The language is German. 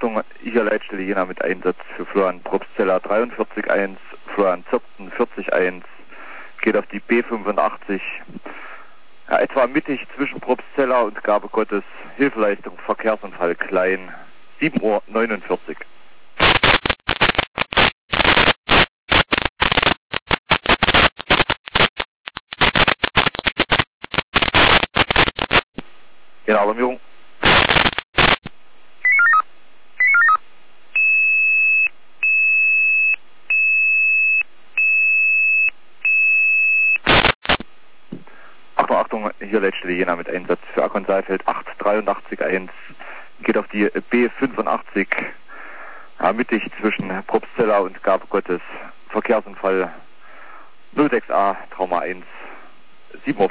Achtung, hier Leitstelle Jena mit Einsatz für Florian Probstzeller 43.1, Florian Zirpten 40.1, geht auf die B85, ja, etwa mittig zwischen Probstzeller und Gabe Gottes, Hilfeleistung, Verkehrsunfall klein, 7:49 Uhr. Genau, Alarmierung. Achtung, hier Leitstelle Jena mit Einsatz für Akkon Saalfeld 883.1, geht auf die B85, ja, mittig zwischen Probstzeller und Gabe Gottes, Verkehrsunfall 06A, Trauma 1, 7:50 Uhr.